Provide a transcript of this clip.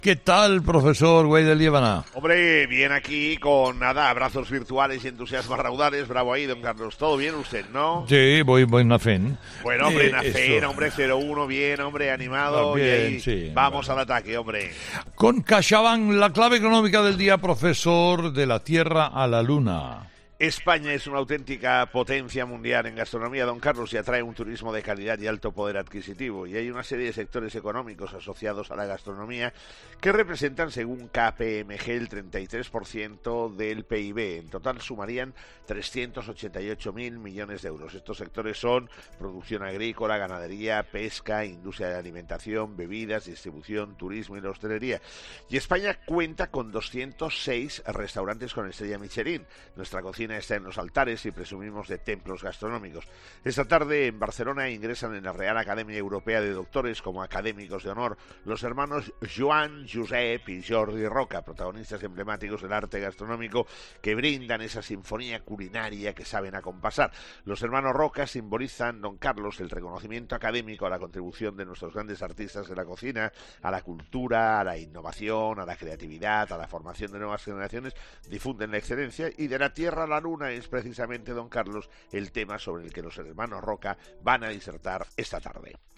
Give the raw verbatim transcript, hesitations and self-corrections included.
¿Qué tal, profesor Güey de Líbana? Hombre, bien aquí con nada, abrazos virtuales y entusiasmos raudales. Bravo ahí, don Carlos. ¿Todo bien usted, no? Sí, voy, voy en Afen. Bueno, hombre, Eh, Nacen, eso. hombre, cero uno, bien, hombre, animado. Ah, y bien, ahí sí, vamos bueno. al ataque, hombre. Con CaixaBank, la clave económica del día, profesor, de la Tierra a la Luna. España es una auténtica potencia mundial en gastronomía, don Carlos, y atrae un turismo de calidad y alto poder adquisitivo. Y hay una serie de sectores económicos asociados a la gastronomía que representan, según K P M G, el treinta y tres por ciento del P I B. En total sumarían trescientos ochenta y ocho mil millones de euros. Estos sectores son producción agrícola, ganadería, pesca, industria de alimentación, bebidas, distribución, turismo y la hostelería. Y España cuenta con doscientos seis restaurantes con estrella Michelin. Nuestra cocina está en los altares y presumimos de templos gastronómicos. Esta tarde en Barcelona ingresan en la Real Academia Europea de Doctores como académicos de honor los hermanos Joan, Josep y Jordi Roca, protagonistas emblemáticos del arte gastronómico que brindan esa sinfonía culinaria que saben acompasar. Los hermanos Roca simbolizan, don Carlos, el reconocimiento académico a la contribución de nuestros grandes artistas de la cocina, a la cultura, a la innovación, a la creatividad, a la formación de nuevas generaciones, difunden la excelencia. Y de la tierra a la luna es precisamente, don Carlos, el tema sobre el que los hermanos Roca van a disertar esta tarde.